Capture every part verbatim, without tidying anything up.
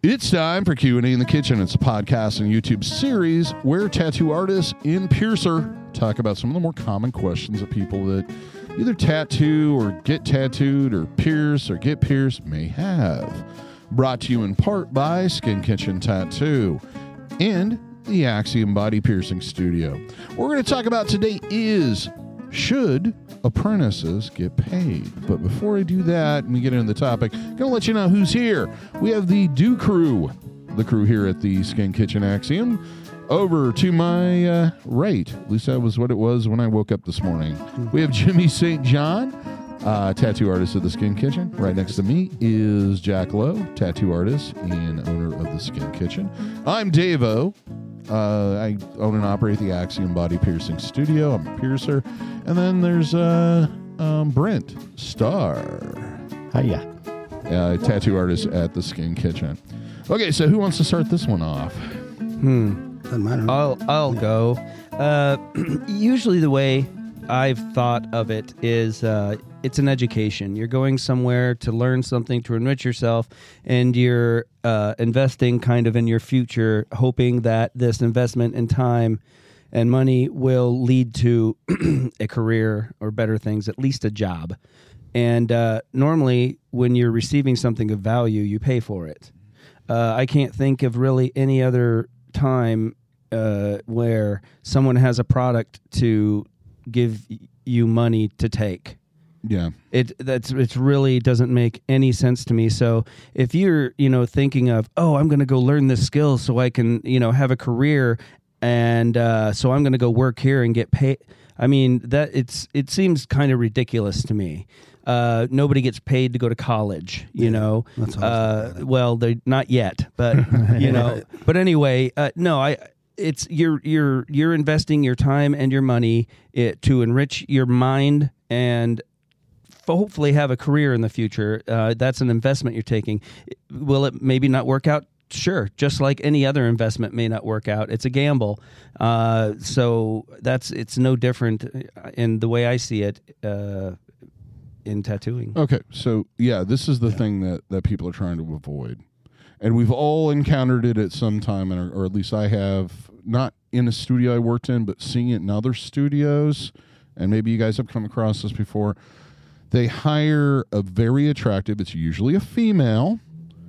It's time for Q and A in the Kitchen. It's a podcast and YouTube series where tattoo artists and piercer talk about some of the more common questions that people that either tattoo or get tattooed or pierce or get pierced may have. Brought to you in part by Skin Kitchen Tattoo and the Axiom Body Piercing Studio. What we're going to talk about today is, should apprentices get paid? But before I do that and we get into the topic, I'm going to let you know who's here. We have the Do Crew, the crew here at the Skin Kitchen Axiom. Over to my uh, right, at least that was what it was when I woke up this morning. We have Jimmy Saint John, uh, tattoo artist at the Skin Kitchen. Right next to me is Jack Lowe, tattoo artist and owner of the Skin Kitchen. I'm Dave-O. Uh, I own and operate the Axiom Body Piercing Studio. I'm a piercer. And then there's uh, um, Brent Starr. Hiya. Uh, tattoo artist at the Skin Kitchen. Okay, so who wants to start this one off? Hmm. Doesn't matter. I'll I'll go. Uh, usually the way I've thought of it is uh, it's an education. You're going somewhere to learn something, to enrich yourself, and you're uh, investing kind of in your future, hoping that this investment in time and money will lead to a career or better things, at least a job. And uh, normally when you're receiving something of value, you pay for it. Uh, I can't think of really any other time uh, where someone has a product to give you money to take. Yeah. It that's it's really doesn't make any sense to me. So if you're, you know, thinking of, oh, I'm going to go learn this skill so I can, you know, have a career, and uh, so I'm going to go work here and get paid. I mean, that it's it seems kind of ridiculous to me. Uh, nobody gets paid to go to college, you yeah, know. That's uh, well, they not yet, but you know. But anyway, uh, no, I. It's you're you're you're investing your time and your money it, to enrich your mind and hopefully have a career in the future. Uh, that's an investment you're taking. Will it maybe not work out? Sure, just like any other investment may not work out. It's a gamble. Uh, so that's it's no different in the way I see it uh, in tattooing. Okay, so yeah, this is the yeah. thing that, that people are trying to avoid. And we've all encountered it at some time, or, or at least I have, not in a studio I worked in, but seeing it in other studios, and maybe you guys have come across this before. They hire a very attractive, it's usually a female,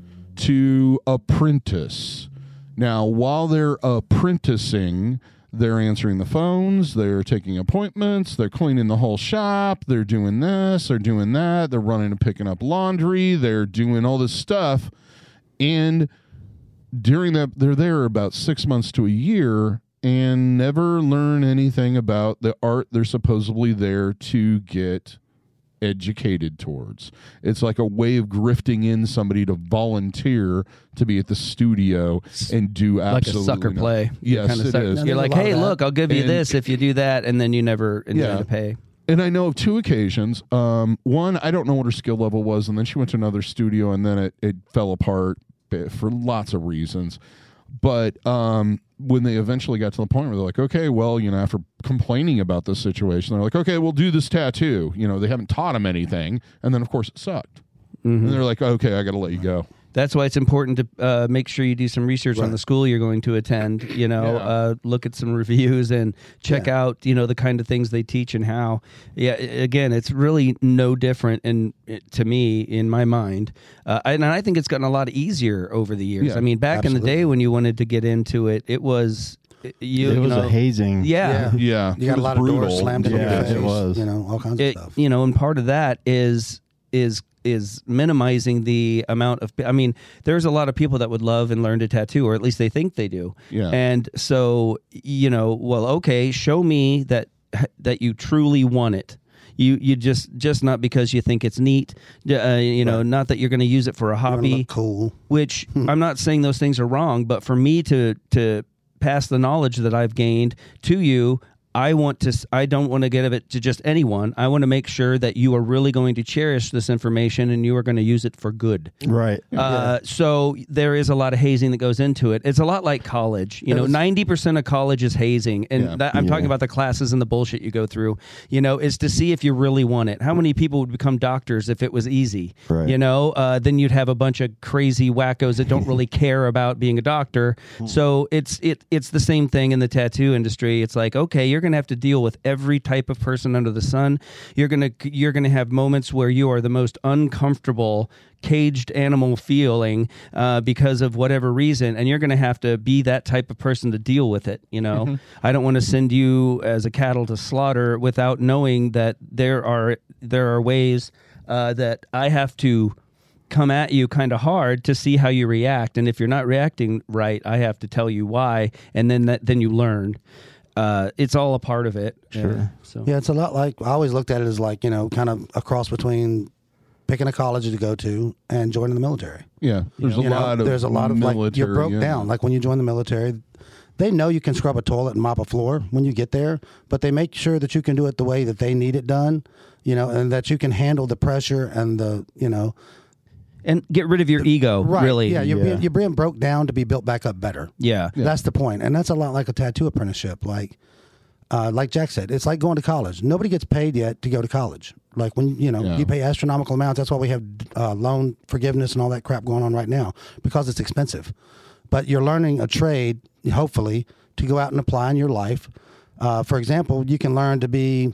to apprentice. Now, while they're apprenticing, they're answering the phones, they're taking appointments, they're cleaning the whole shop, they're doing this, they're doing that, they're running and picking up laundry, they're doing all this stuff. And during that, they're there about six months to a year and never learn anything about the art they're supposedly there to get educated towards. It's like a way of grifting in somebody to volunteer to be at the studio and do absolutely like a sucker nothing. play. Yes, kind of it suck- is. You're like, hey, look, I'll give you and, this if you do that, and then you never enjoy yeah. the pay. And I know of two occasions. Um, one, I don't know what her skill level was, and then she went to another studio, and then it, it fell apart for lots of reasons. But um, when they eventually got to the point where they're like, okay, well, you know, after complaining about this situation, they're like, okay, we'll do this tattoo. You know, they haven't taught them anything. And then, of course, it sucked. Mm-hmm. And they're like, okay, I got to let you go. That's why it's important to uh, make sure you do some research right. on the school you're going to attend, you know, yeah. uh, look at some reviews and check yeah. out, you know, the kind of things they teach and how. Yeah, again, it's really no different in, to me, in my mind. Uh, and I think it's gotten a lot easier over the years. Yeah, I mean, back absolutely. in the day when you wanted to get into it, it was... You, it you was know, a hazing. Yeah. Yeah. yeah. You got a lot of brutal. doors slammed in Yeah, your face. it was. You know, all kinds it, of stuff. You know, and part of that is is is minimizing the amount of, I mean, there's a lot of people that would love and learn to tattoo, or at least they think they do. Yeah. And so, you know, well, okay, show me that that you truly want it. You you just just not because you think it's neat, uh, you know, Right. not that you're going to use it for a You wanna hobby. look cool. Which I'm not saying those things are wrong, but for me to to pass the knowledge that I've gained to you, I want to. I don't want to give it to just anyone. I want to make sure that you are really going to cherish this information and you are going to use it for good. Right. Uh, so there is a lot of hazing that goes into it. It's a lot like college. You know, ninety percent of college is hazing, and Yeah. that, I'm Yeah. talking about the classes and the bullshit you go through. You know, is to see if you really want it. How many people would become doctors if it was easy? Right. You know, uh, then you'd have a bunch of crazy wackos that don't really care about being a doctor. So it's it it's the same thing in the tattoo industry. It's like, okay, you're going to have to deal with every type of person under the sun. You're going to you're going to have moments where you are the most uncomfortable, caged animal feeling uh, because of whatever reason, and you're going to have to be that type of person to deal with it. You know, mm-hmm. I don't want to send you as a cattle to slaughter without knowing that there are there are ways uh, that I have to come at you kind of hard to see how you react, and if you're not reacting right, I have to tell you why, and then that, then you learn. Uh, it's all a part of it. Sure. Uh, so Yeah, it's a lot like, I always looked at it as like, you know, kind of a cross between picking a college to go to and joining the military. Yeah, there's a You know, lot of there's a lot of like, military, you're broke yeah. down. Like when you join the military, they know you can scrub a toilet and mop a floor when you get there, but they make sure that you can do it the way that they need it done, you know, and that you can handle the pressure and the, you know, and get rid of your ego, right. really. Yeah, you're, Yeah. Being, you're being broke down to be built back up better. Yeah. Yeah. That's the point. And that's a lot like a tattoo apprenticeship. Like, uh, like Jack said, it's like going to college. Nobody gets paid yet to go to college. Like when, you know, Yeah. you pay astronomical amounts. That's why we have uh, loan forgiveness and all that crap going on right now, because it's expensive. But you're learning a trade, hopefully, to go out and apply in your life. Uh, for example, you can learn to be,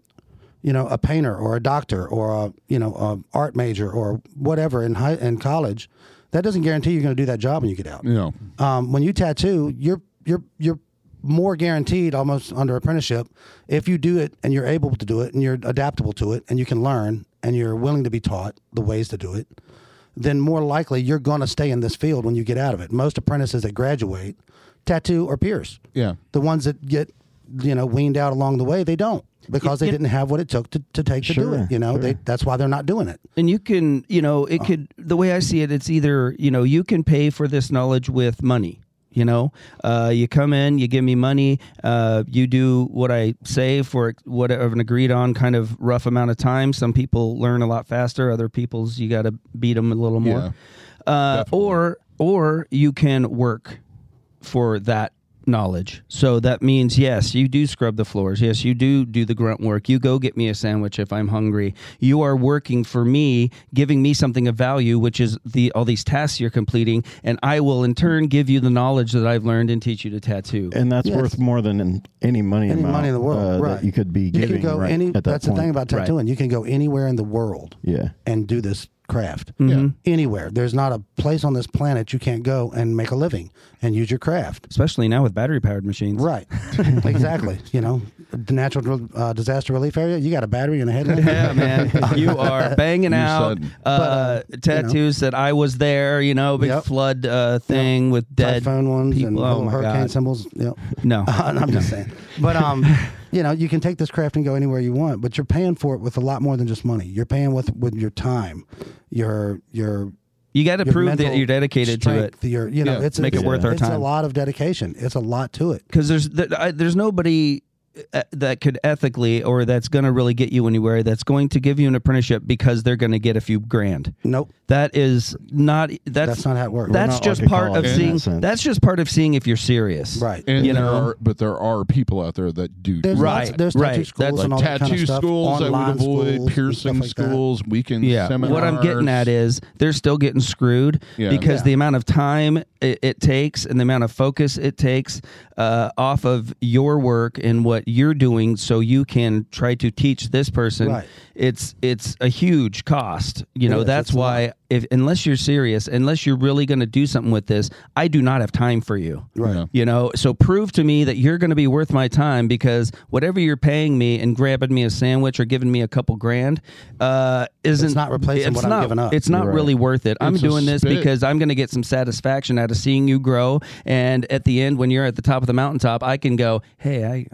you know, a painter or a doctor or a, you know, a art major or whatever in high, in college. That doesn't guarantee you're going to do that job when you get out. You know, Um, when you tattoo, you're you're you're more guaranteed almost under apprenticeship if you do it and you're able to do it and you're adaptable to it and you can learn and you're willing to be taught the ways to do it, then more likely you're going to stay in this field when you get out of it. Most apprentices that graduate tattoo or pierce. yeah. The ones that get, you know, weaned out along the way, they don't, because they You- didn't have what it took to, to take to do Sure, it. You know, sure. they, that's why they're not doing it. And you can, you know, it could, the way I see it, it's either, you know, you can pay for this knowledge with money. You know, uh, you come in, you give me money, uh, you do what I say for whatever an agreed on kind of rough amount of time. Some people learn a lot faster. Other people's, you got to beat them a little more. Yeah, uh, definitely. or, or you can work for that knowledge. So that means, yes, you do scrub the floors. Yes, you do do the grunt work. You go get me a sandwich if I'm hungry. You are working for me, giving me something of value, which is the all these tasks you're completing, and I will in turn give you the knowledge that I've learned and teach you to tattoo. And that's Yes. worth more than any money Any amount money in the world, uh, right. that you could be You giving can go right any, at that that's the point. thing about Right. tattooing. You can go anywhere in the world Yeah. and do this craft. Yeah. Anywhere. There's not a place on this planet you can't go and make a living and use your craft. Especially now with battery-powered machines. Right. Exactly. You know, the natural uh, disaster relief area, you got a battery and a headlamp. Yeah, man. You are banging You out said- uh, But, uh, tattoos that I was there, you know, big Yep. flood uh, thing with dead Typhoon ones people. and Oh, little my hurricane God. symbols. Yep. No. I'm just saying. But, um, you know, you can take this craft and go anywhere you want, but you're paying for it with a lot more than just money. You're paying with with your time, your your You got to your prove that mental you're dedicated to it. strength, Your, you know, Yeah. it's Make it's, it worth our it's a time. lot of dedication. It's a lot to it. Because there's th- I, there's nobody uh, that could ethically or that's going to really get you anywhere that's going to give you an apprenticeship because they're going to get a few grand. Nope. That is not that's, That's not how it works. That's not just like a part of college in seeing. that sense. That's just part of seeing if you're serious. Right. And You there know? are, but there are people out there that do. There's do Right, lots, there's right. tattoo schools That's and all like that kind tattoo of stuff. schools I would Online avoid, schools and piercing stuff like that. schools, weekend Yeah. seminars. What I'm getting at is they're still getting screwed Yeah. because Yeah. the amount of time it, it takes and the amount of focus it takes uh, off of your work and what you're doing, so you can try to teach this person. Right. It's it's a huge cost. You know, It is. that's It's a why if unless you're serious, unless you're really going to do something with this, I do not have time for you. Right. Yeah. You know, so prove to me that you're going to be worth my time, because whatever you're paying me and grabbing me a sandwich or giving me a couple grand uh, isn't not replacing it's what I'm not- giving up. It's not Right. really worth it. I'm It's a doing this spit. because I'm going to get some satisfaction out of seeing you grow. And at the end, when you're at the top of the mountaintop, I can go, hey, I, I kind of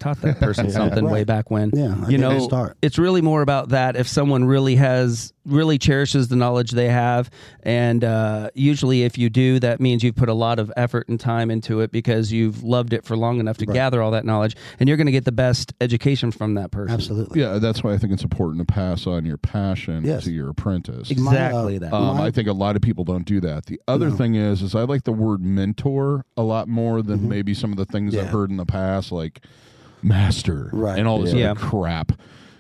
taught that person Yeah. something way Right. back when. Yeah, I you think know, they start. it's really more about that. If someone really has, really cherishes the knowledge they have, and uh, usually if you do, that means you've put a lot of effort and time into it because you've loved it for long enough to Right. gather all that knowledge, and you're going to get the best education from that person. Absolutely. Yeah, that's why I think it's important to pass on your passion Yes. to your apprentice. Exactly My, uh, that. Um, My- I think a lot of people don't do that. The other No. thing is, is I like the word mentor a lot more than Mhm. maybe some of the things I've Yeah. heard in the past, like master Right. and all this Yeah. other crap.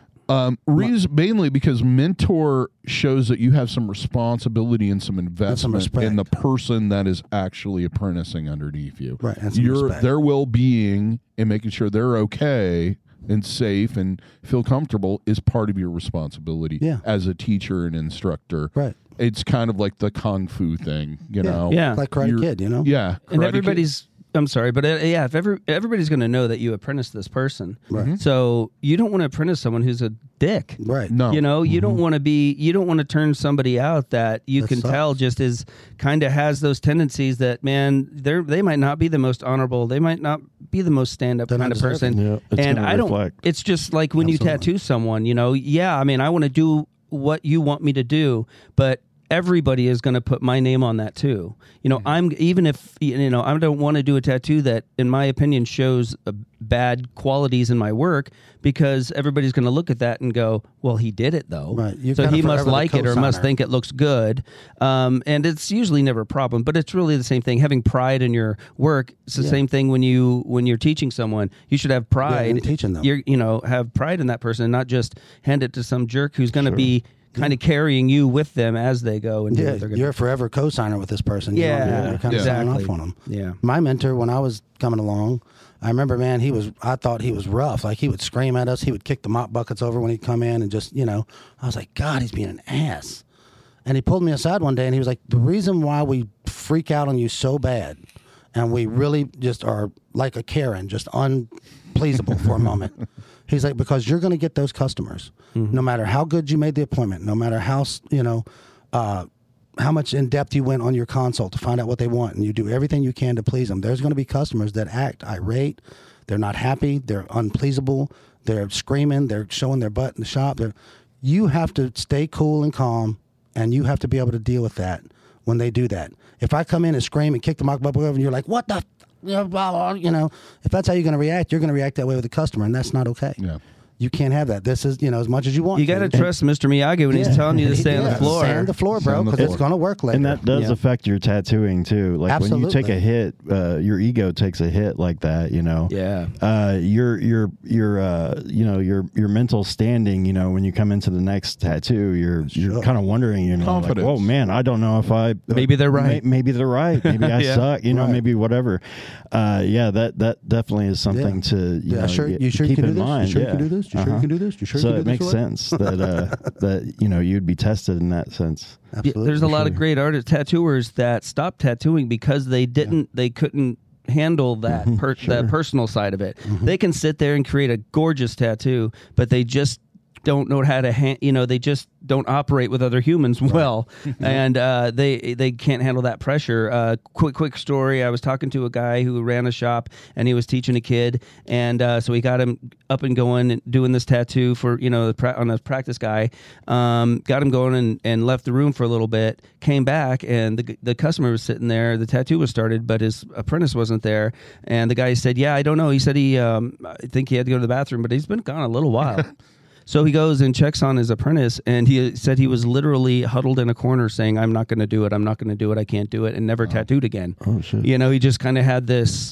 Um, reason, mainly because mentor shows that you have some responsibility and some investment respect. in the person that is actually apprenticing underneath you. Right, and some Your respect. their well being and making sure they're okay and safe and feel comfortable is part of your responsibility Yeah. as a teacher and instructor. Right. It's kind of like the kung fu thing, you Yeah. know. Yeah. Like Karate You're- Kid, you know? Yeah, And Karate everybody's, I'm sorry, but uh, yeah, if every, everybody's going to know that you apprentice this person. Right. So you don't want to apprentice someone who's a dick. Right. Kid. No, You know, you don't want to be, you don't want to turn somebody out that you That can sucks. tell just is kind of has those tendencies that, man, they're, they might not be the most honourable. They might not be the most stand up They're kind not of person. deserving. Yeah, it's and gonna I don't, reflect. it's just like when Absolutely. you tattoo someone, you know, yeah, I mean, I want to do what you want me to do, but everybody is going to put my name on that too. You know, I'm even if you know I don't want to do a tattoo that, in my opinion, shows uh, bad qualities in my work because everybody's going to look at that and go, "Well, he did it though, Right. You're so kinda he must forever the like it or must cosigner. think it looks good." Um, and it's usually never a problem, but it's really the same thing. Having pride in your work. It's the Yeah. same thing when you when you're teaching someone. You should have pride in teaching them. You're you know have pride in that person and not just hand it to some jerk who's going to be kind of carrying you with them as they go and do Yeah, what they're going you're to a forever co-signer with this person. You know, Yeah, you're kind of yeah. signing exactly. off on them. Yeah. My mentor, when I was coming along, I remember, man, he was. I thought he was rough. Like he would scream at us. He would kick the mop buckets over when he'd come in, and just you know, I was like, God, he's being an ass. And he pulled me aside one day, and he was like, the reason why we freak out on you so bad, and we really just are like a Karen, just unpleasable for a moment. He's like, because you're going to get those customers, no matter how good you made the appointment, no matter how you know. Uh, how much in depth you went on your consult to find out what they want, and you do everything you can to please them. There's going to be customers that act irate, they're not happy, they're unpleasable, they're screaming, they're showing their butt in the shop. They're, you have to stay cool and calm, and you have to be able to deal with that when they do that. If I come in and scream and kick the mock bubble over, and you're like, "What the?" F-? You know, blah, blah, you know, if that's how you're going to react, you're going to react that way with the customer, and that's not okay. Yeah. You can't have that. This is, you know, as much as you want. You got to And- trust Mister Miyagi when he's Yeah. telling you to stay on the Yeah, floor. Stay on the floor, Stay bro, on the because it's floor. going to work later. And that does Yeah. affect your tattooing too. Like when you take Absolutely. a hit, uh, your ego takes a hit like that. You know. Yeah. Uh, your your your uh, you know your your mental standing. You know, when you come into the next tattoo, you're you're Sure. kind of wondering. You know, like, Confidence. whoa, man, I don't know if I Maybe they're right. may- maybe they're right. Maybe I Yeah. suck. You know, Right. maybe whatever. Uh, yeah, that that definitely is something Yeah. to you Yeah, know sure. get- You sure you keep can do in this? mind. You sure yeah. you can do this? You sure you Uh-huh. can do this? You sure so you can it do this makes right? sense that uh, that you know you'd be tested in that sense. Yeah, Absolutely. there's a lot of Sure. great artists, tattooers that stopped tattooing because they didn't, they couldn't handle that per, that personal side of it. They can sit there and create a gorgeous tattoo, but they just don't know how to, ha- you know, they just don't operate with other humans well, and uh, they they can't handle that pressure. Uh, quick quick story: I was talking to a guy who ran a shop, and he was teaching a kid, and uh, so he got him up and going, and doing this tattoo for you know pra- on a practice guy. Um, got him going and, and left the room for a little bit. Came back, and the the customer was sitting there. The tattoo was started, but his apprentice wasn't there. And the guy said, "Yeah, I don't know." He said he, um, I think he had to go to the bathroom, but he's been gone a little while. So he goes and checks on his apprentice, and he said he was literally huddled in a corner saying, "I'm not going to do it. I'm not going to do it. I can't do it," and never tattooed again. Oh shit! You know, he just kind of had this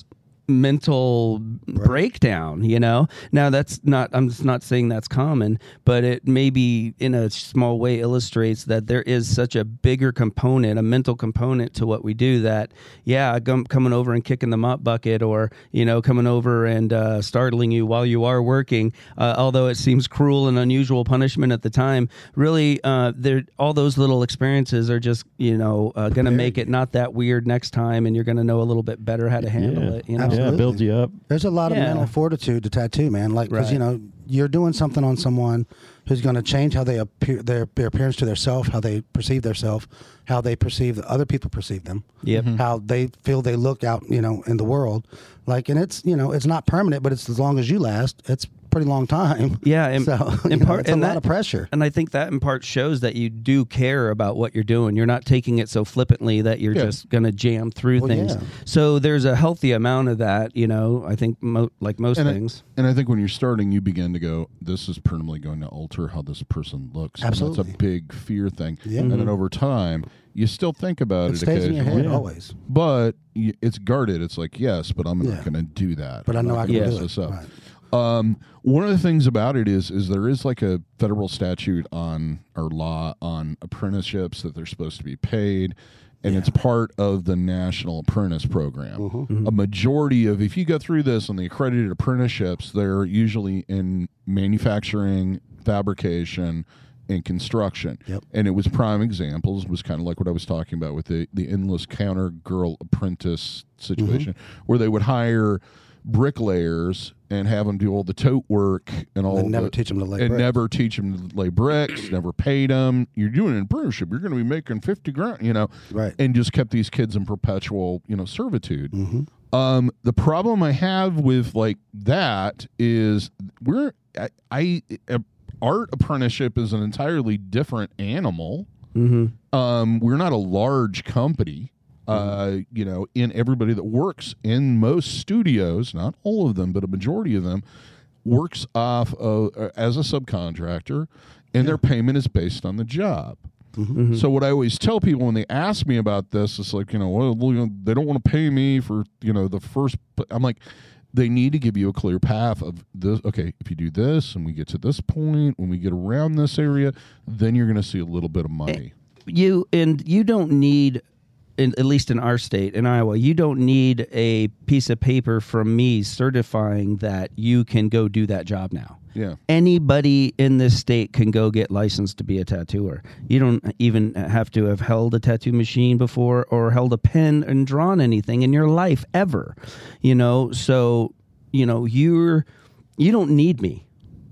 mental breakdown, you know. Now that's not, I'm just not saying that's common, but it maybe in a small way illustrates that there is such a bigger component, a mental component to what we do that, yeah, com- coming over and kicking the mop bucket, or, you know, coming over and uh, startling you while you are working, uh, although it seems cruel and unusual punishment at the time, really, uh, there, all those little experiences are just, you know, uh, going to make it not that weird next time, and you're going to know a little bit better how to handle Yeah. it, you know. Absolutely. Yeah, builds you up. There's a lot of Yeah. mental fortitude to tattoo, man. Like, because Right. you know, you're doing something on someone who's going to change how they appear, their, their appearance to their self, how they perceive their self, how they perceive that other people perceive them, Yep. how they feel they look out, you know, in the world. Like, and it's, you know, it's not permanent, but it's as long as you last. It's a pretty long time. Yeah, and, so in you know, part, it's a and lot that, of pressure. And I think that in part shows that you do care about what you're doing. You're not taking it so flippantly that you're Yeah. just going to jam through Well, things. yeah. So there's a healthy amount of that, you know, I think mo- like most And I- things. And I think when you're starting, you begin to go, this is permanently going to alter how this person looks. And Absolutely. that's a big fear thing. Yeah. And then over time, you still think about It it, stays in your occasionally. head Yeah. always. But y- it's guarded. It's like, yes, but I'm Yeah. not going to do that. But I I'm know not I can gonna do mess it. this up. Right. Um, one of the things about it is, is there is like a federal statute on or law on apprenticeships that they're supposed to be paid, and it's part of the National Apprentice Program. Mm-hmm. A majority of, if you go through this on the accredited apprenticeships, they're usually in manufacturing, fabrication, and construction. Yep. And it was prime examples, was kind of like what I was talking about with the, the endless counter girl apprentice situation, Mm-hmm. where they would hire bricklayers and have them do all the tote work and all And never the, teach them to lay and bricks. never teach them to lay bricks, never paid them. You're doing an apprenticeship, you're going to be making fifty grand, you know, Right. and just kept these kids in perpetual, you know, servitude. Mm-hmm. Um, the problem I have with like that is we're I, I a, art apprenticeship is an entirely different animal. Mm-hmm. Um, we're not a large company. Uh, you know, in everybody that works in most studios, not all of them, but a majority of them, works off of uh, as a subcontractor, and their payment is based on the job. Mm-hmm. So what I always tell people when they ask me about this, it's like, you know, well, you know, they don't want to pay me for, you know, the first. I'm like, they need to give you a clear path of this. Okay, if you do this and we get to this point, when we get around this area, then you're going to see a little bit of money. You and you don't need, in, at least in our state, in Iowa, you don't need a piece of paper from me certifying that you can go do that job now. Yeah. Anybody in this state can go get licensed to be a tattooer. You don't even have to have held a tattoo machine before or held a pen and drawn anything in your life ever. You know, so, you know, you're you don't need me.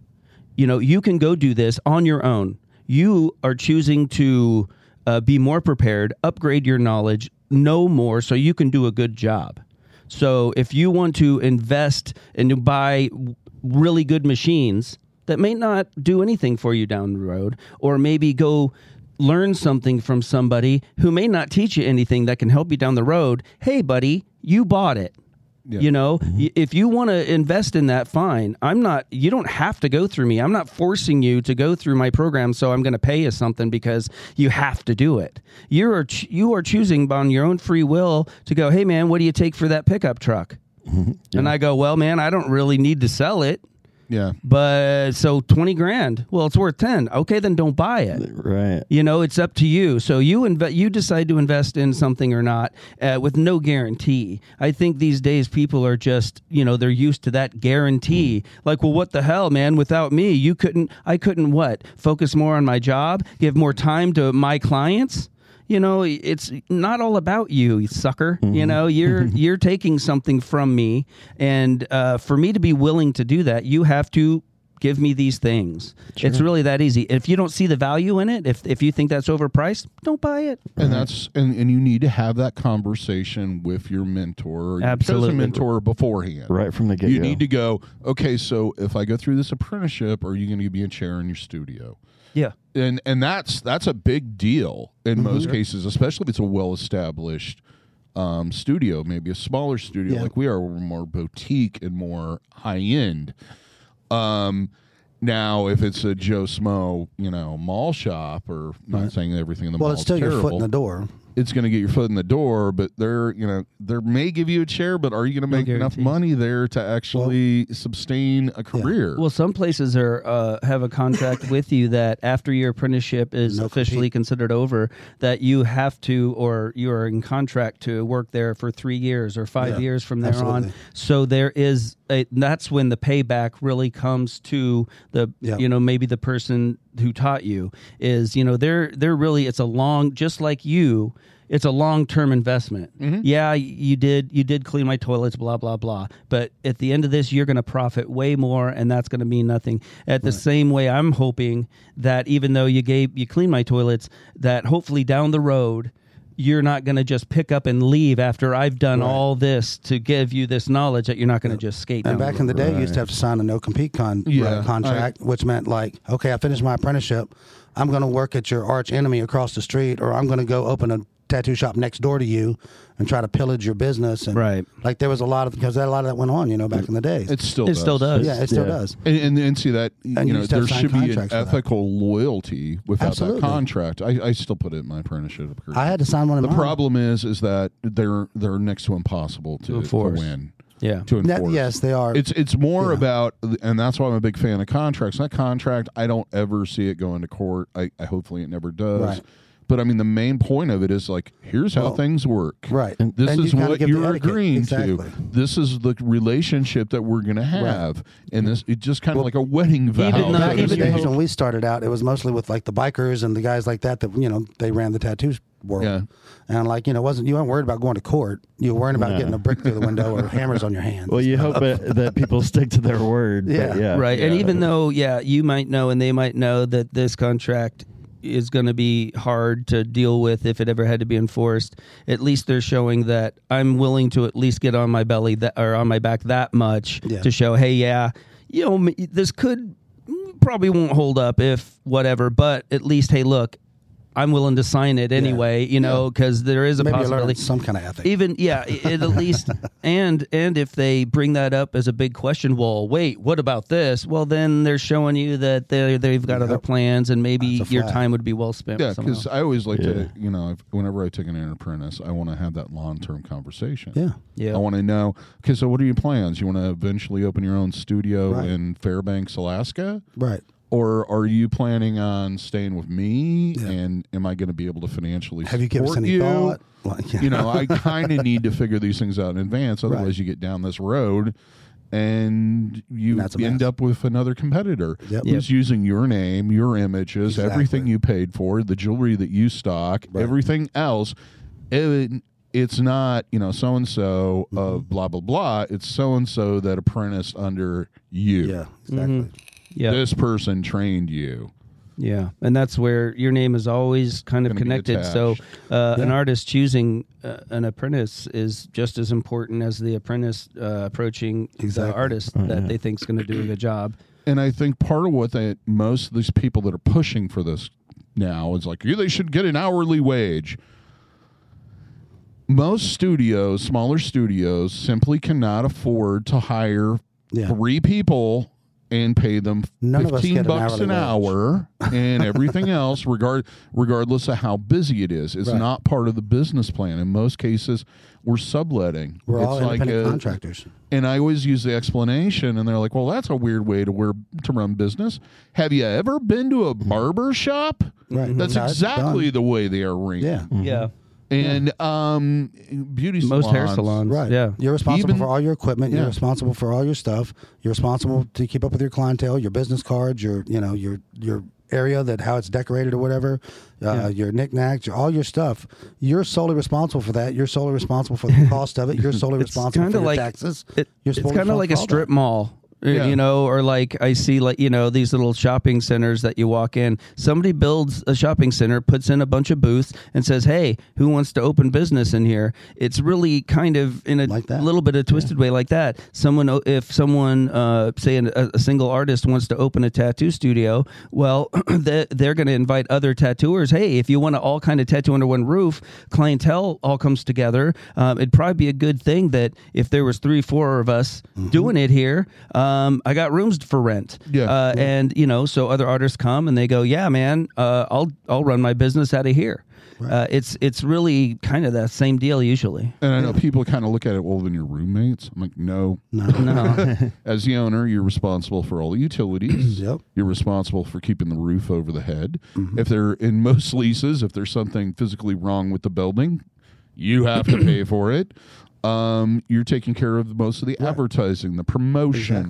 You know, you can go do this on your own. You are choosing to uh, be more prepared, upgrade your knowledge, know more so you can do a good job. So if you want to invest and to buy really good machines that may not do anything for you down the road, or maybe go learn something from somebody who may not teach you anything that can help you down the road, hey, buddy, you bought it. Yeah. You know, y if you want to invest in that, fine. I'm not, you don't have to go through me. I'm not forcing you to go through my program, so I'm going to pay you something because you have to do it. You are, ch you are choosing on your own free will to go, hey, man, what do you take for that pickup truck? Yeah. And I go, well, man, I don't really need to sell it. Yeah. But so twenty grand. Well, it's worth ten. Okay, then don't buy it. Right. You know, it's up to you. So you inve- you decide to invest in something or not uh, with no guarantee. I think these days people are just, you know, they're used to that guarantee. Mm. Like, well, what the hell, man? Without me, you couldn't, I couldn't what? Focus more on my job, give more time to my clients? You know, it's not all about you, you sucker. Mm-hmm. You know, you're you're taking something from me, and uh, for me to be willing to do that, you have to give me these things. Sure. It's really that easy. If you don't see the value in it, if if you think that's overpriced, don't buy it. And that's and, and you need to have that conversation with your mentor or your Absolutely. chosen mentor beforehand. Right from the get-go. You need to go, okay, so if I go through this apprenticeship, are you going to give me a chair in your studio? Yeah. And and that's that's a big deal in Mm-hmm. most cases, especially if it's a well-established um, studio, maybe a smaller studio Yeah. like we are, we're more boutique and more high-end. Um, now, if it's a Joe Smo, you know, mall shop, or not Right. saying everything in the Well, mall it's still is your terrible, foot in the door. it's going to get your foot in the door, but they're, you know, they may give you a chair, but are you going to No make enough guarantees. money there to actually sustain a career? Well, some places are uh, have a contract with you that after your apprenticeship is No officially compete. considered over, that you have to, or you are in contract to work there for three years or five Yeah, years from there on. absolutely. So there is, a, that's when the payback really comes to the, Yeah. you know, maybe the person who taught you is, you know, they're they're really, it's a long, just like you. it's a long-term investment. Mm-hmm. Yeah, you did you did clean my toilets, blah blah blah. But at the end of this, you're going to profit way more, and that's going to mean nothing. At the same way, I'm hoping that even though you gave you cleaned my toilets, that hopefully down the road, you're not going to just pick up and leave after I've done Right. all this to give you this knowledge that you're not going to just skate And down back the in the road. day, you used to have to sign a no compete con- Yeah, uh, contract, which meant like, okay, I finished my apprenticeship. I'm going to work at your arch enemy across the street, or I'm going to go open a tattoo shop next door to you and try to pillage your business. And Right. like there was a lot of because a lot of that went on, you know, back in the days. It still It does. still does. yeah, it still Yeah. does. And, and, and see that, you And you know, used to have there signed should be an contracts for that. ethical loyalty without Absolutely. that contract. I, I still put it in my apprenticeship. agreement. I had to sign one of The mine. problem is, is that they're they're next to impossible to, to enforce. win, Yeah. to That- enforce. yes, they are. It's it's more Yeah. about, and that's why I'm a big fan of contracts. That contract, I don't ever see it go into court. I, I hopefully it never does. Right. But I mean, the main point of it is like, here's how Well, things work. right. This And you is gotta what give the you're etiquette. agreeing Exactly. to. This is the relationship that we're going to have, and this it's just kind of like a wedding vow. Even though- so Back to in the even speak. days when we started out, it was mostly with like the bikers and the guys like that that you know they ran the tattoo world. Yeah. And like you know, wasn't you weren't worried about going to court? You were worried about No. getting a brick through the window or hammers on your hand. Well, you hope it, that people stick to their word. but Yeah. yeah. Right. And Yeah. even though, yeah, you might know and they might know that this contract is going to be hard to deal with if it ever had to be enforced, at least they're showing that I'm willing to at least get on my belly that, or on my back that much Yeah. to show, hey, yeah, you know, m- this could probably won't hold up if whatever, but at least, hey, look, I'm willing to sign it anyway, you know, because there is a Maybe you learn possibility. some kind of ethic. Even yeah, it, at least and and if they bring that up as a big question, well, wait, what about this? Well, then they're showing you that they they've got other Yep. plans, and maybe That's a your flag. time would be well spent. Yeah, with someone because else. I always like Yeah. to, you know, if, whenever I take an apprentice, I want to have that long term conversation. yeah. yeah, I want to know, okay, so what are your plans? You want to eventually open your own studio Right. in Fairbanks, Alaska? Right. Or are you planning on staying with me? Yeah. And am I going to be able to financially Have you given us support any you? thought? Like, yeah. You know, I kind of need to figure these things out in advance. Otherwise, Right. you get down this road and you And that's a end mess. up with another competitor Yep. who's using your name, your images, Exactly. everything you paid for, the jewelry that you stock, Right. everything else. It, it's not, you know, so and so Mm-hmm. of blah, blah, blah. It's so and so that apprenticed under you. Yeah. Exactly. yeah, This person trained you. yeah, and that's where your name is always kind of Gonna be connected. So, attached. uh, an Yeah. artist choosing uh, an apprentice is just as important as the apprentice uh, approaching Exactly. the artist Oh, that yeah. they think is going to do a good job. And I think part of what they, most of these people that are pushing for this now is like, yeah, they should get an hourly wage. Most studios, smaller studios, simply cannot afford to hire Yeah. three people and pay them None of us fifteen get an bucks hourly an wage. hour and everything else, regard regardless of how busy it is. It's Right. not part of the business plan. In most cases, we're subletting. We're it's all like independent a- contractors. and I always use the explanation, and they're like, "Well, that's a weird way to wear to run business. Have you ever been to a barber shop? Right. That's No, it's exactly done. the way they are ring. Yeah. Yeah, And um, beauty most hair salons, salons, Right. yeah, You're responsible Even- for all your equipment. Yeah. You're responsible for all your stuff. You're responsible to keep up with your clientele, your business cards, your you know your your area that how it's decorated or whatever, uh, Yeah. your knickknacks, your, all your stuff. You're solely responsible for that. You're solely responsible for the cost of it. You're solely It's responsible kinda for your like- taxes. It, You're it's solely kind of like a responsible for all strip mall. uh, Yeah. You know, or like I see, like, you know, these little shopping centers that you walk in. Somebody builds a shopping center, puts in a bunch of booths, and says, "Hey, who wants to open business in here?" It's really kind of in a Like that. little bit of twisted way, like that. Someone, if someone, uh, say, an, a, a single artist wants to open a tattoo studio, well, they, they're going to invite other tattooers. Hey, if you want to all kind of tattoo under one roof, clientele all comes together. Um, it'd probably be a good thing that if there was three, four of us doing it here. Um, I got rooms for rent. Yeah. Uh, and you know, so other artists come and they go, yeah, man, uh, I'll, I'll run my business out of here. Uh, it's, it's really kind of that same deal usually. And I know people kind of look at it, well, then you're roommates. I'm like, no. No. No. As the owner, you're responsible for all the utilities. Yep. You're responsible for keeping the roof over the head. Mm-hmm. If they're in most leases, if there's something physically wrong with the building, you have to pay for it. Um, you're taking care of most of the advertising, the promotion. Exactly.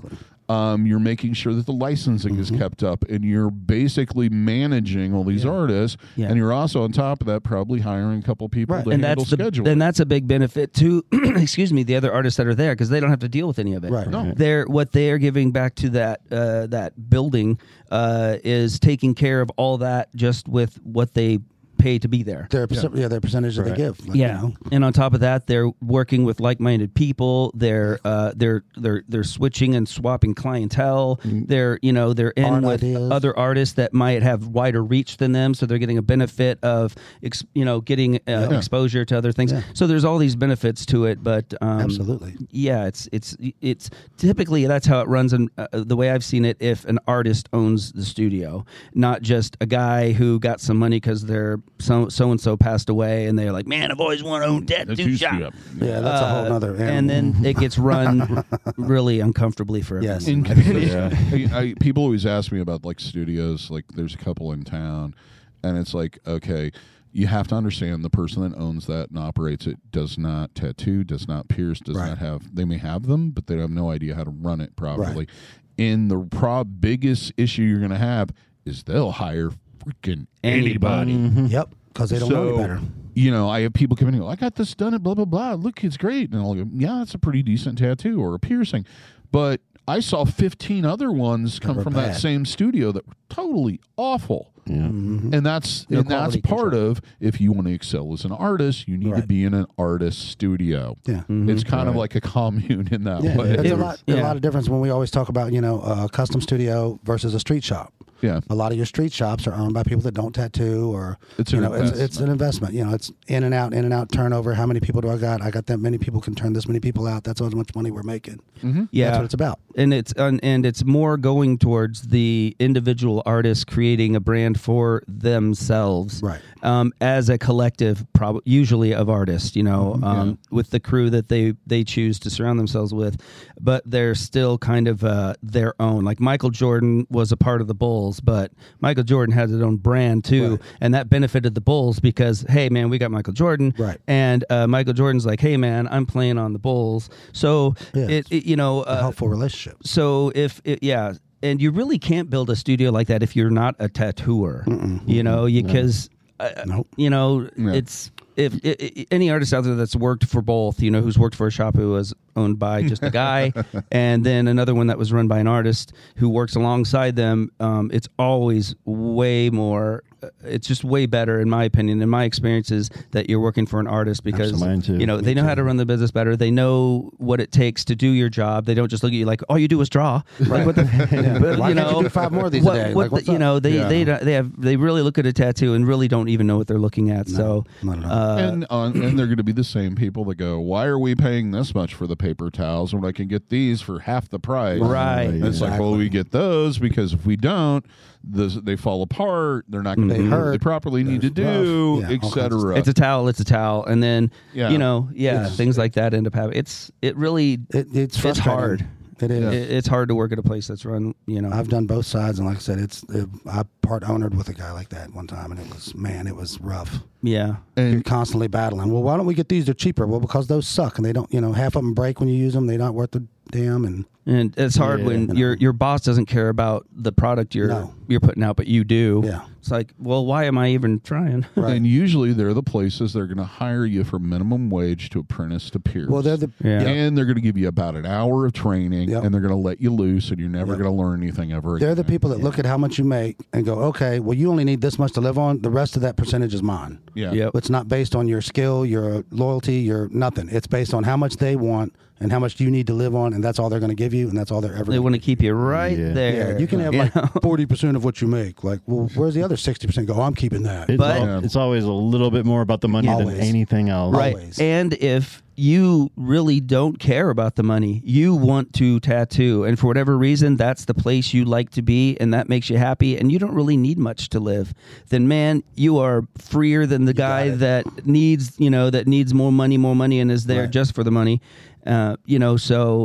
Um, you're making sure that the licensing is kept up, and you're basically managing all these Yeah. artists, Yeah. and you're also on top of that probably hiring a couple people Right. to and handle that's the scheduling. and that's a big benefit to excuse me the other artists that are there because they don't have to deal with any of it. Right. No. They're what they are giving back to that uh, that building uh, is taking care of all that just with what they pay to be there. Their perc- yeah. their percentage that they Right. give. Like, Yeah, you know. and on top of that, they're working with like-minded people. They're uh, they're they're they're switching and swapping clientele. They're you know they're in Art with ideas. other artists that might have wider reach than them, so they're getting a benefit of ex- you know getting uh, exposure to other things. Yeah. So there's all these benefits to it, but um, Absolutely. yeah, it's it's it's typically that's how it runs. And uh, the way I've seen it, if an artist owns the studio, not just a guy who got some money because they're so so and so passed away, and they're like, man, I've always wanted to own That's tattoo used to shop. be- Yeah, that's a whole Uh, nother. and then it gets run really uncomfortably for everyone. Yes. Inconsistent. I, I, people always ask me about like studios. Like, there's a couple in town, and it's like, okay, you have to understand the person that owns that and operates it does not tattoo, does not pierce, does Right. not have. They may have them, but they have no idea how to run it properly. And the prob biggest issue you're going to have is they'll hire freaking anybody. Yep, because they don't know any better. You know, I have people come in and go, I got this done at blah, blah, blah. Look, it's great. And I'll go, yeah, it's a pretty decent tattoo or a piercing. But I saw fifteen other ones come were from bad. that same studio that were totally awful. Yeah. Mm-hmm. And that's No and that's quality part control. of, if you want to excel as an artist, you need to Right. be in an artist studio. Yeah. It's kind of Right. like a commune in that Yeah, way. there's a It- lot, there's yeah. a lot of difference when we always talk about, you know, a custom studio versus a street shop. Yeah. A lot of your street shops are owned by people that don't tattoo, or It's you an know, it's, it's investment. an investment. You know, it's in and out, in and out turnover. How many people do I got? I got that many people can turn this many people out. That's how much money we're making. Yeah, That's what it's about. and it's and, and it's more going towards the individual artist creating a brand for themselves, Right. Um, as a collective, prob- usually of artists, you know, um, with the crew that they they choose to surround themselves with, but they're still kind of uh, their own. Like Michael Jordan was a part of the Bulls, but Michael Jordan has his own brand too, Right. and that benefited the Bulls because hey, man, we got Michael Jordan, Right. And uh, Michael Jordan's like, hey, man, I'm playing on the Bulls, so Yeah. it, it you know. A Uh, helpful relationship. so if it, yeah, and you really can't build a studio like that if you're not a tattooer. You know, because uh, Nope. you know Yeah. it's if i i any artist out there that's worked for both, you know, who's worked for a shop who was owned by just a guy, and then another one that was run by an artist who works alongside them. Um, it's always way more. uh, It's just way better, in my opinion, in my experiences, that you're working for an artist because Mine too. you know they know how to run the business better. They know what it takes to do your job. They don't just look at you like, all you do is draw. Like, what the, but, Why you can't know, you do five more of these what, a day? what Like, the- what's you up? know, they Yeah. they they have they really look at a tattoo and really don't even know what they're looking at. so not at all. uh, and on, and they're going to be the same people that go, why are we paying this much for the paper towels when I can get these for half the price? Right. And it's like, well, Exactly. we get those because if we don't, this, they fall apart. They're not going to They do what hurt. they properly need to There's do, rough. Yeah, all et kinds of cetera. it's a towel, it's a towel, and then Yeah. you know, yeah, It's- things like that end up happening. It's it really It, it's it's frustrating. hard. It is. It, it's hard to work at a place that's run. You know, I've done both sides, and like I said, it's it, I part ownered with a guy like that one time, and it was man, it was rough. yeah. You're and constantly battling. Well, why don't we get these? They're cheaper. Well, because those suck, and they don't. You know, half of them break when you use them. They're not worth the damn. And And it's hard Yeah, when you know. your your boss doesn't care about the product you're No. you're putting out, but you do. Yeah. It's like, well, why am I even trying? Right. and usually they're the places they're going to hire you for minimum wage to apprentice to peers. well, they're the Yeah. And they're going to give you about an hour of training, Yep. and they're going to let you loose, and you're never Yep. going to learn anything ever again. they're the people that look at how much you make and go, okay, well, you only need this much to live on. The rest of that percentage is mine. Yeah. Yep. It's not based on your skill, your loyalty, your nothing. It's based on how much they want and how much you need to live on, and that's all they're going to give you, and that's all they're ever. They gonna want to keep you right Yeah. there. Yeah, you can have You like know? forty percent of what you make. Like, well, where's the other sixty percent go? Oh, I'm keeping that. It's, But- al- Yeah. it's always a little bit more about the money Always. than anything else. Right. Always. And if you really don't care about the money, you want to tattoo, and for whatever reason, that's the place you like to be, and that makes you happy, and you don't really need much to live, then man, you are freer than the guy it. that needs, you know, that needs more money, more money, and is there Right. just for the money. Uh, you know, so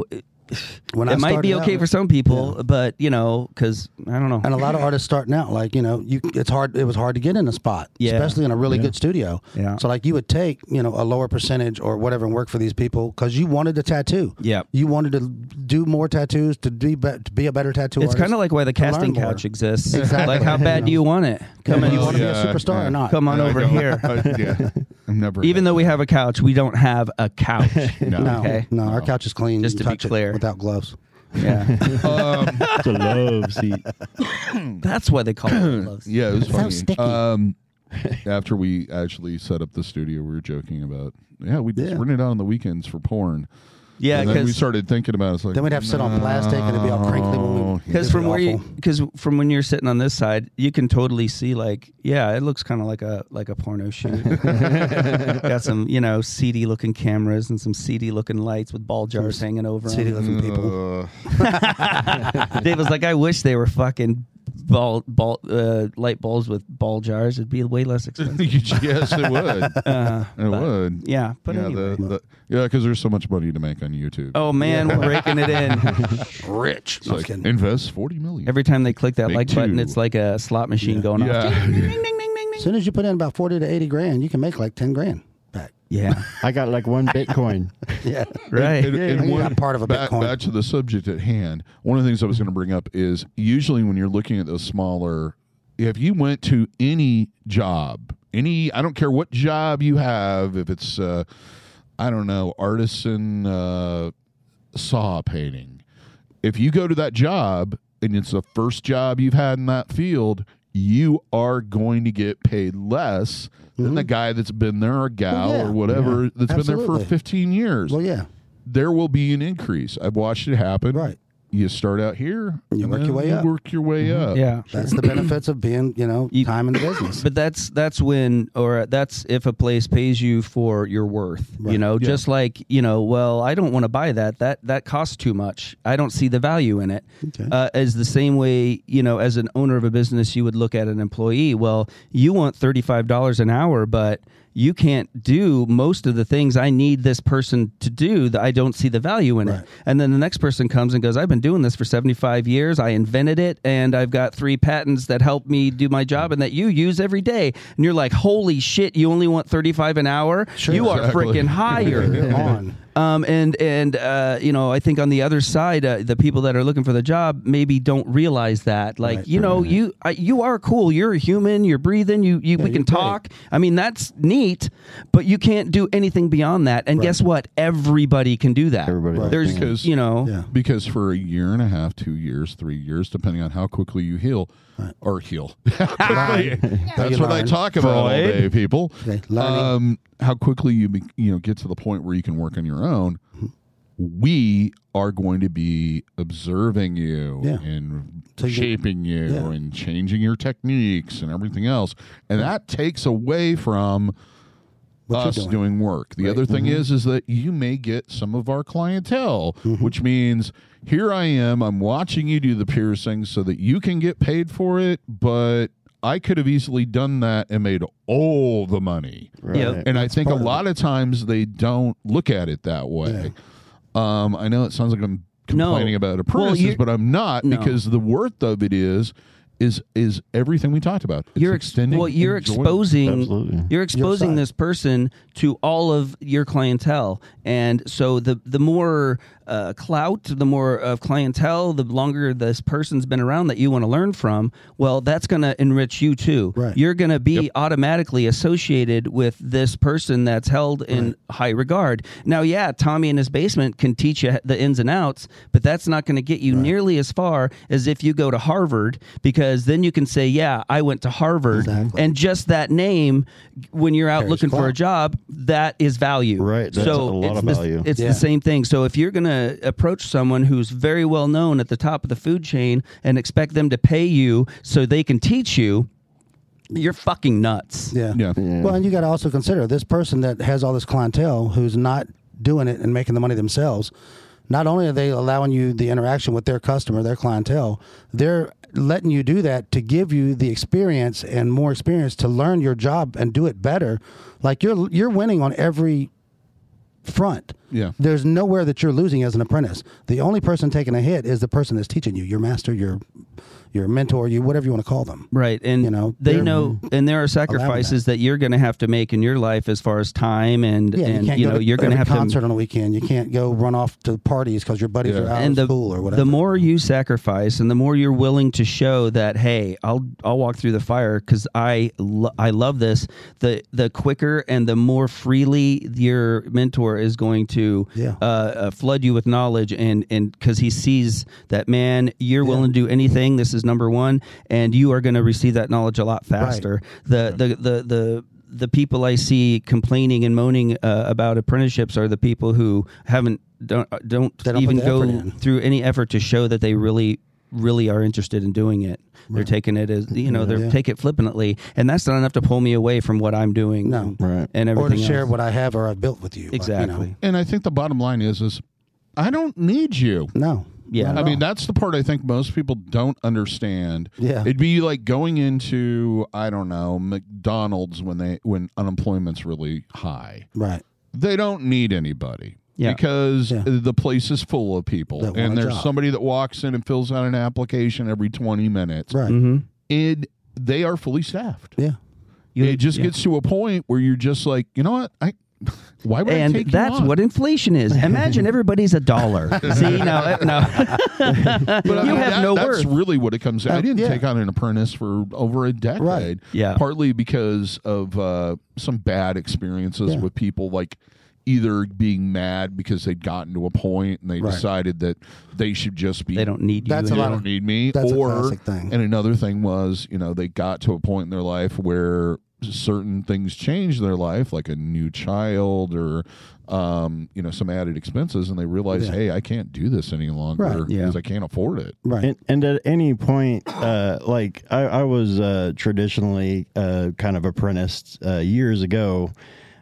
when I it might be started okay out- for some people, but you know, because I don't know. And a lot of artists starting out, like you know, you it's hard. It was hard to get in a spot, Yeah. especially in a really Yeah. good studio. Yeah. So like you would take you know a lower percentage or whatever and work for these people because you wanted a tattoo. Yeah. You wanted to do more tattoos to be be, to be a better tattoo It's artist. kind of like why the to learn casting more. couch exists. Exactly. Like, how bad do you want it? Come Come on, you Oh, want to yeah, be a superstar yeah. or not? come on I over don't- here. I- yeah, I'm never. Even though we have a couch, we don't have a couch. no. No, Okay. no, our couch is clean. Just You to be touch it clear. without gloves. Yeah, Um, It's a love seat. that's why they call it. gloves. yeah, it was It sounds funny. sticky. Um, after we actually set up the studio, we were joking about. Yeah, we just Yeah. rent it out on the weekends for porn. Yeah, and then we because started thinking about it. It's like, Then we'd have to sit on plastic and it'd be all crinkly when we- no. Because It'd from be where you, awful. because from when you're sitting on this side, you can totally see like, yeah, it looks kind of like a like a porno shoot. Got some, you know, seedy looking cameras and some seedy looking lights with ball jars hanging over Seedy them. looking people. Uh, Dave was like, I wish they were fucking ball ball uh, light bulbs with ball jars. It'd be way less expensive. yes, it would. Uh, It but- would. Yeah, but yeah, anyway. the, the, yeah, because there's so much money to make on YouTube. Oh man, we're breaking it in. Rich. It's No, like, just kidding. invest forty million. Every time they click that Make like button, two. it's like a slot machine Yeah. going off. yeah. Ding, ding, ding, ding, ding, As soon as you put in about forty to eighty grand, you can make like ten grand back. Yeah, I got like one Bitcoin. Yeah. right. And- and you're one- not part of a back, Bitcoin. back to the subject at hand. One of the things I was going to bring up is usually when you're looking at those smaller, if you went to any job, any, I don't care what job you have, if it's, uh, I don't know, artisan uh, saw painting. If you go to that job and it's the first job you've had in that field, you are going to get paid less than the guy that's been there, or gal, Well, yeah. or whatever, Yeah. that's been there Absolutely. for fifteen years. Well, yeah. There will be an increase. I've watched it happen. Right. You start out here, You and work then your way you up. Work your way up. Yeah. That's the benefits of being, you know, You- time in the business. But that's that's when, or that's if a place pays you for your worth. You Right. know, Yeah. just like, you know, well, I don't want to buy that. That that costs too much. I don't see the value in it. Okay. Uh, as the same way, you know, as an owner of a business, you would look at an employee. Well, you want thirty-five dollars an hour, but you can't do most of the things I need this person to do. That I don't see the value in Right. it. And then the next person comes and goes, I've been doing this for seventy-five years. I invented it, and I've got three patents that help me do my job and that you use every day. And you're like, holy shit, you only want thirty-five an hour? Sure. You are Exactly. freaking higher. You're on. Um, and and uh, you know, I think on the other side, uh, the people that are looking for the job maybe don't realize that. Like, Right. you know, you I, you are cool. You're a human. You're breathing. You, you we you're can great. talk. I mean, that's neat. But you can't do anything beyond that. And Right. guess what? Everybody can do that. Everybody. Right. There's, Because- you know, Yeah. Because for a year and a half, two years, three years, depending on how quickly you heal Right. or heal. Learn. That's You what I learn. talk about all Freud. day, people. Okay, learning. Um, how quickly you be, you know get to the point where you can work on your own. We are going to be observing you Yeah. and So you- shaping you yeah. and changing your techniques and everything else, and that takes away from What you're us doing. doing. work. The Right. other thing Mhm. is is that you may get some of our clientele, Mhm. which means here I am, I'm watching you do the piercing so that you can get paid for it, but I could have easily done that and made all the money. Right. Yep. And I think a part of lot of times they don't look at it that way. Um, I know it sounds like I'm No. complaining about Well, apprentices, you're- but I'm not, No. because the worth of it is is is everything we talked about. It's you're ex- extending. well, you're enjoyment. exposing Absolutely. you're exposing side. this person to all of your clientele, and so the the more uh, clout, the more of clientele, the longer this person's been around that you want to learn from. Well, that's going to enrich you too. Right. You're going to be Yep. automatically associated with this person that's held in high regard. Now, yeah, Tommy in his basement can teach you the ins and outs, but that's not going to get you nearly as far as if you go to Harvard, because then you can say, yeah, I went to Harvard. Exactly. And just that name, when you're out Carries looking for a clout. job, that is value. Right, that's so a lot it's of the, value. It's Yeah. the same thing. So if you're going to approach someone who's very well known at the top of the food chain and expect them to pay you so they can teach you, you're fucking nuts. Yeah. Yeah. Yeah. Well, and you got to also consider this person that has all this clientele who's not doing it and making the money themselves. Not only are they allowing you the interaction with their customer, their clientele, they're letting you do that to give you the experience and more experience to learn your job and do it better. Like you're you're winning on every front. Yeah. There's nowhere that you're losing as an apprentice. The only person taking a hit is the person that's teaching you, your master, your your mentor, you whatever you want to call them. Right, and You know, they they're know, and there are sacrifices that. you're going to have to make in your life as far as time and Yeah, and you can't you go know to you're going to every have concert to. on a weekend. You can't go run off to parties because your buddies Yeah. are out And of the, school or whatever. the more you sacrifice, and the more you're willing to show that, hey, I'll I'll walk through the fire because I lo- I love this. The the quicker and the more freely your mentor is going to Yeah. uh, uh, flood you with knowledge, and and because he sees that, man, you're Yeah. willing to do anything. This is number one, and you are going to receive that knowledge a lot faster. The, the the the the people I see complaining and moaning uh, about apprenticeships are the people who haven't don't don't, They don't even put the go effort in. through any effort to show that they really really are interested in doing it. They're taking it as you know, they're Yeah. take it flippantly, and that's not enough to pull me away from what I'm doing. No. and, Right. and or everything to share else. what I have or I've built with you. like, you know. Exactly. And I think the bottom line is, is I don't need you. No. Yeah. Not I at mean, all. that's the part I think most people don't understand. Yeah. It'd be like going into, I don't know, McDonald's when they when unemployment's really high. Right. They don't need anybody. Yeah. Because Yeah. the place is full of people. That want And a there's job. somebody that walks in and fills out an application every twenty minutes. Right. Mm-hmm. And they are fully staffed. Yeah. it just gets to a point where you're just like, you know what? I why would and I take that's you on? what inflation is. Imagine everybody's a dollar. See, no, no. But I you mean, have that- no that's worth. really what it comes down. I Uh, didn't yeah. take on an apprentice for over a decade. Right. Yeah. Partly because of uh, some bad experiences Yeah. with people like either being mad because they'd gotten to a point and they Right. decided that they should just be They don't need you. That's a they lot don't of- need me. that's a or classic thing. and another thing was, you know, they got to a point in their life where certain things changed their life, like a new child or um, you know, some added expenses, and they realized, Yeah. hey, I can't do this any longer Right. because Yeah. I can't afford it. Right. And, and at any point, uh, like I, I was uh, traditionally uh, kind of apprenticed uh, years ago,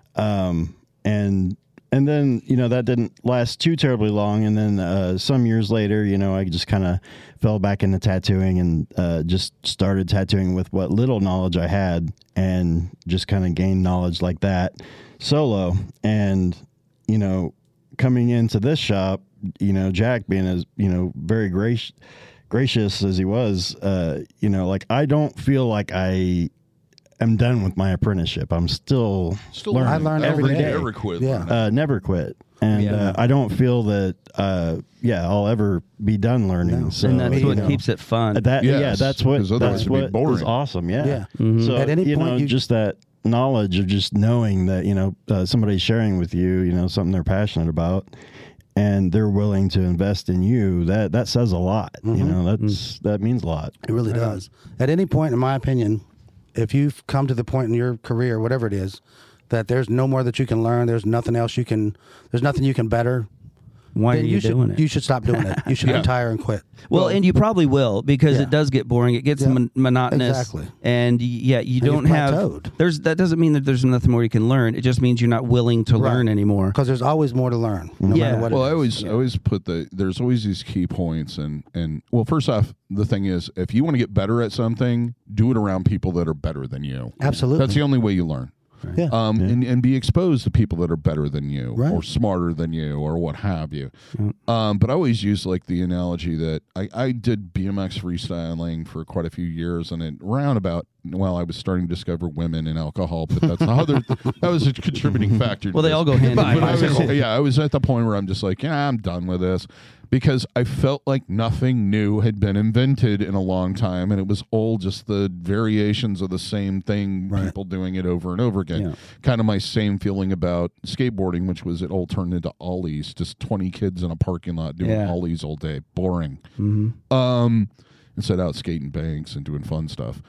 um, and and then you know that didn't last too terribly long. And then uh, some years later, you know, I just kind of fell back into tattooing and uh, just started tattooing with what little knowledge I had, and just kind of gained knowledge like that solo. And you know, coming into this shop, you know, Jack being as you know very gracious. gracious as he was, uh, you know, like I don't feel like I am done with my apprenticeship. I'm still Still learning. I learn every every day. day. Never quit. Yeah. learning. Uh, never quit. And Yeah. uh, I don't feel that, uh, yeah, I'll ever be done learning. No. So, and that's you what know, keeps it fun. that. Yes, yeah, that's what. 'cause otherwise That's it'd be what boring. is awesome. Yeah. Yeah. Mhm. So At any you point know, you- just that knowledge of just knowing that you know uh, somebody's sharing with you, you know, something they're passionate about, and they're willing to invest in you. That that says a lot. You Mhm. know, that's that means a lot. It really does. At any point, in my opinion, if you've come to the point in your career, whatever it is, that there's no more that you can learn, there's nothing else you can, there's nothing you can better. Why then are you, should, doing it? You should stop doing it. You should Yeah. retire and quit. well, and you probably will because Yeah. it does get boring. It gets Yeah. mon- monotonous. Exactly. And y- yeah, you you've don't have. plateaued. There's that doesn't mean that there's nothing more you can learn. It just means you're not willing to Right. learn anymore. Because there's always more to learn, no Yeah. matter what Well, it I is. always, I always put the. There's always these key points, and and well, first off, the thing is, if you want to get better at something, do it around people that are better than you. Absolutely. That's the only way you learn. Yeah. Um, And, and be exposed to people that are better than you Right. or smarter than you or what have you. Um, but I always use like the analogy that I, I did B M X freestyling for quite a few years, and it round about well, I was starting to discover women and alcohol, but that's another that was a contributing factor. to Well, they this. all go hand in But hand. I was, yeah, I was at the point where I'm just like, yeah, I'm done with this. Because I felt like nothing new had been invented in a long time, and it was all just the variations of the same thing, Right. people doing it over and over again. Yeah. Kind of my same feeling about skateboarding, which was it all turned into ollies, just twenty kids in a parking lot doing Yeah. ollies all day, boring. Mm-hmm. Um, instead out skating banks and doing fun stuff.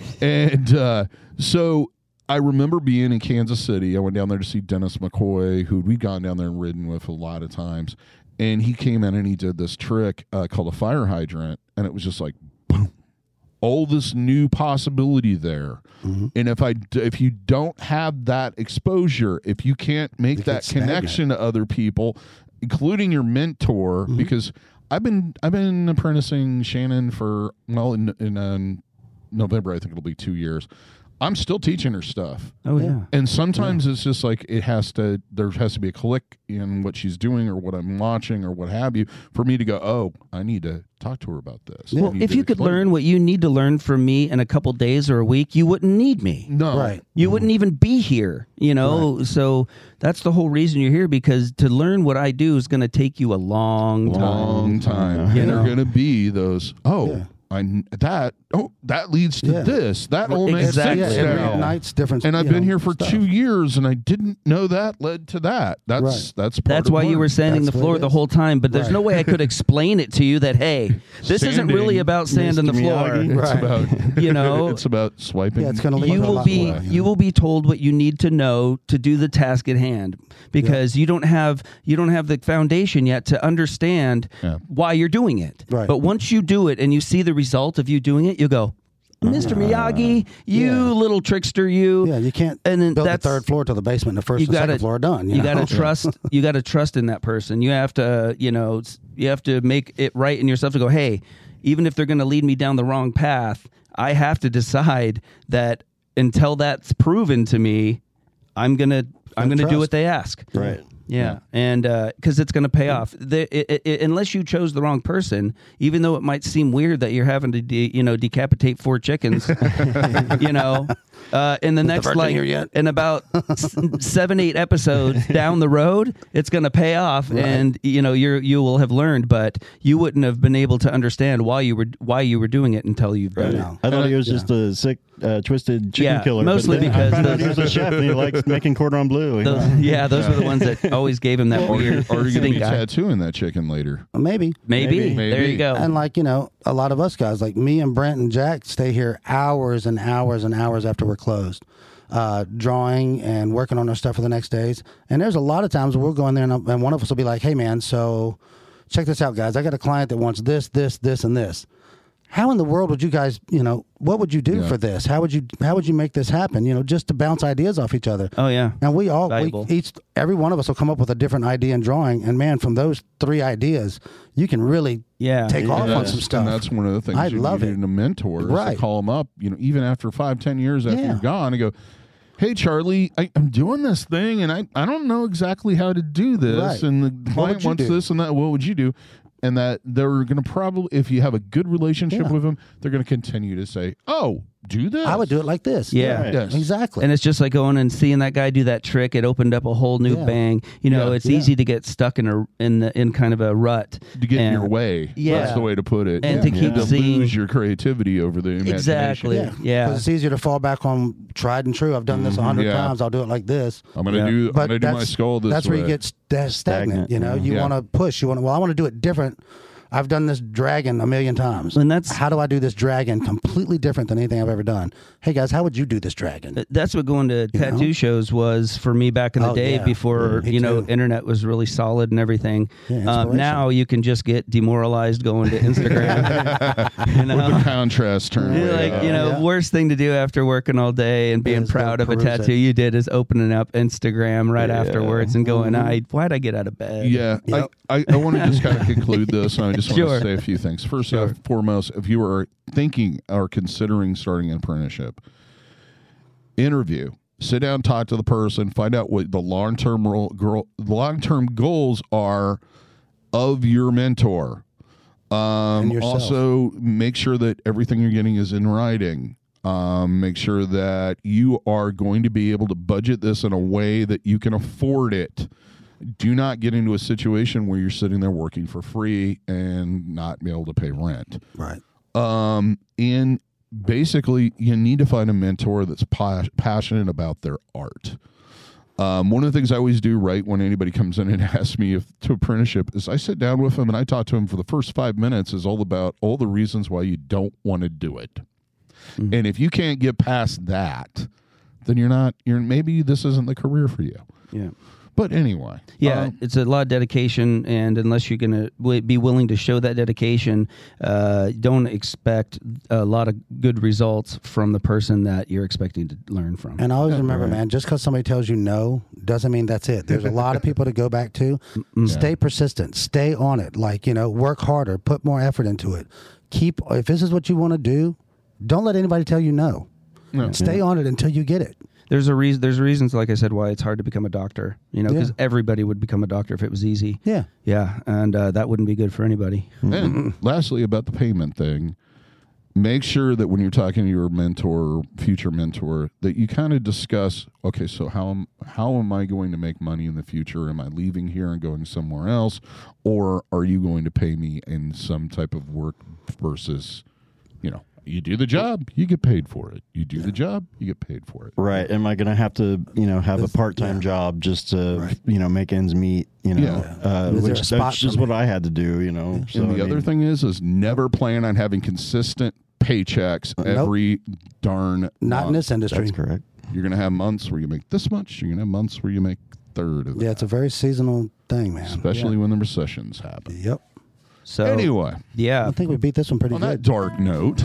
And uh, so I remember being in Kansas City. I went down there to see Dennis McCoy, who we'd gone down there and ridden with a lot of times. And he came in and he did this trick uh, called a fire hydrant. And it was just like, boom, all this new possibility there. Mhm. And if I d- if you don't have that exposure, if you can't make You that get stagnant. connection to other people, including your mentor, Mhm. because I've been I've been apprenticing Shannon for well in in um, November I think it'll be two years. I'm still teaching her stuff. Oh yeah. And sometimes it's just like it has to, there has to be a click in what she's doing or what I'm watching or what have you for me to go, oh, I need to talk to her about this. I Well, need if to you could explain. learn what you need to learn from me in a couple days or a week, you wouldn't need me. No. Right. You wouldn't even be here, you know? So that's the whole reason you're here, because to learn what I do is going to take you a long time. Long time. You And know? they're going to be those, oh, Yeah. I, that, oh, that leads to Yeah. this. That all makes Exactly. sense Yeah, it now. reignites different. And I've you been know, here for stuff. two years, and I didn't know that led to that. That's Right. that's part That's of why you learning. were sanding That's the what floor it the is. whole time, but there's Right. no way I could explain it to you that, hey, this isn't Sanding, really about sanding the Mister floor. Miyagi. It's Right. about You know? it's about swiping. Yeah, it's gonna lead You to a will lot be more, you will be told what you need to know to do the task at hand, because you don't have you don't have the foundation yet to understand Yeah. why you're doing it. Right. But once you do it and you see the result of you doing it, you go, Mister Miyagi, you Yeah. little trickster, you. Yeah, you can't And then build the that's- ththird floor to the basement. And the first You and gotta- second floor are done. You, You know? got to trust. You got to trust in that person. You have to, you know, s- you have to make it right in yourself to go, hey, even if they're going to lead me down the wrong path, I have to decide that until that's proven to me, I'm gonna, I'm gonna do trust. what they ask. Right. Yeah, and because it's going to pay off. The, it, it, unless you chose the wrong person, even though it might seem weird that you're having to, de, you know, decapitate four chickens, you know, uh, in the next virgin like here yet? in about s- seven, eight episodes down the road, it's going to pay off, and you know you're you will have learned, but you wouldn't have been able to understand why you were why you were doing it until you've done it. No. I thought he was Yeah. just a sick, uh, twisted chicken Yeah, killer. mostly but then because I found out those- he was a chef and he likes making cordon bleu. Those, yeah, those were the ones that always gave him that Or, weird or are you going to stink be eye. tattooing that chicken later? Maybe. Maybe. Maybe. There Maybe. you go. And like, you know, a lot of us guys, like me and Brent and Jack, stay here hours and hours and hours after we're closed, uh, drawing and working on our stuff for the next days. And there's a lot of times we'll go in there and, and one of us will be like, hey, man, so check this out, guys. I got a client that wants this, this, this, and this. How in the world would you guys, you know, what would you do Yeah. for this? How would you, how would you make this happen? You know, just to bounce ideas off each other. Oh yeah. And we all, we Valuable. each, every one of us will come up with a different idea in drawing. And man, from those three ideas, you can really Yeah. take off on That's- some stuff. And that's one of the things I you love need it. in a mentor is Right. to call them up, you know, even after five, ten years after Yeah. you're gone and go, hey, Charlie, I, I'm doing this thing and I, I don't know exactly how to do this. Right. And the What client would you wants do? this and that. What would you do? And that they're going to probably, if you have a good relationship Yeah. with them, they're going to continue to say, oh, do this. I would do it like this. Yeah. Right. Yes. Exactly. And it's just like going and seeing that guy do that trick. It opened up a whole new Yeah. bang. You know, Yeah. it's Yeah. easy to get stuck in a in the, in kind of a rut. to get in And- your way. Yeah. That's the way to put it. And to keep to seeing- lose your creativity over the imagination. Exactly. yeah. Yeah. Because it's easier to fall back on tried and true. I've done this a hundred Yeah. times. I'll do it like this. I'm going to Yeah. do, I'm But going to do my that's, skull this that's way. where you get st- stagnant. Stagnant, You know, yeah. you Yeah. want to push. You want to, well, I want to do it different. I've done this dragon a million times. And that's- how do I do this dragon completely different than anything I've ever done? Hey guys, how would you do this dragon? That's what going to You tattoo know? shows was for me back in the Oh, day yeah. before, Me you know, too. internet was really solid and everything. Yeah, um, inspiration. now you can just get demoralized going to Instagram. you With the know? contrast turn. You're way like, up. you know, Yeah. worst thing to do after working all day and being Is go proud of a peruse it. tattoo you did is opening up Instagram right Yeah. afterwards and going, Mm-hmm. I why'd I get out of bed? Yeah, Yep. I, I, I want to just kind of conclude this, and I just want Sure. to say a few things. First Sure. and foremost, if you are thinking or considering starting an apprenticeship, interview, sit down, talk to the person, find out what the long term long term goals are of your mentor. Um, And yourself. also, make sure that everything you're getting is in writing. Um, make sure that you are going to be able to budget this in a way that you can afford it. Do not get into a situation where you're sitting there working for free and not be able to pay rent. Right. Um, and basically, you need to find a mentor that's pa- passionate about their art. Um, one of the things I always do right when anybody comes in and asks me if to apprenticeship is I sit down with them and I talk to them for the first five minutes is all about all the reasons why you don't want to do it. Mm-hmm. And if you can't get past that, then you're not, you're maybe this isn't the career for you. Yeah. But anyway. Yeah, um, it's a lot of dedication, and unless you're going to w- be willing to show that dedication, uh, don't expect a lot of good results from the person that you're expecting to learn from. And I always remember, right. man, just because somebody tells you no doesn't mean that's it. There's a lot of people to go back to. Stay persistent. Stay on it. Like, you know, work harder. Put more effort into it. Keep, if this is what you want to do, don't let anybody tell you no. No. Stay on it until you get it. There's a reason. There's reasons, like I said, why it's hard to become a doctor. You know, because Yeah. everybody would become a doctor if it was easy. Yeah. Yeah, and uh, that wouldn't be good for anybody. And lastly, about the payment thing, make sure that when you're talking to your mentor, future mentor, that you kind of discuss, okay, so how am, how am I going to make money in the future? Am I leaving here and going somewhere else? Or are you going to pay me in some type of work versus, you know, you do the job, you get paid for it. You do the job, you get paid for it. Right. Am I going to have to, you know, have a part-time yeah. job just to, Right. you know, make ends meet, you know, Yeah. uh, Is there which a spot that's just for me? what I had to do, you know. So, And the I other mean, thing is, is never plan on having consistent paychecks every darn Not in month. this industry. that's correct. You're going to have months where you make this much. You're going to have months where you make third of that. Yeah, it's a very seasonal thing, man. Especially when the recessions happen. Yep. So Anyway, yeah, I think we beat this one pretty on that good. dark note,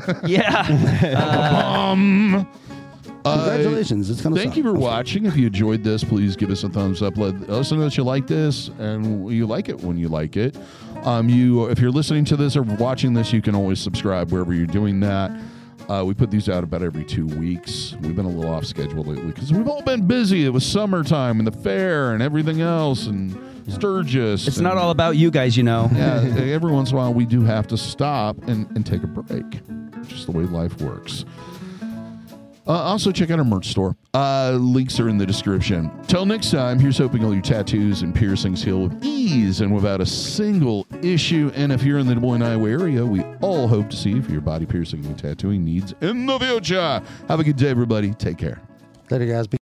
yeah. um, uh, Congratulations. It's gonna thank suck. you for watching. If you enjoyed this, please give us a thumbs up. Let us know that you like this and you like it when you like it. Um, you, if you're listening to this or watching this, you can always subscribe wherever you're doing that. Uh, we put these out about every two weeks. We've been a little off schedule lately because we've all been busy. It was summertime and the fair and everything else and Sturgis. It's and- not all about you guys, you know. yeah, every once in a while we do have to stop and, and take a break. Just the way life works. Uh, also, check out our merch store. Uh, links are in the description. Till next time, here's hoping all your tattoos and piercings heal with ease and without a single issue. And if you're in the Des Moines, Iowa area, we all hope to see you for your body piercing and tattooing needs in the future. Have a good day, everybody. Take care. Later, guys. Be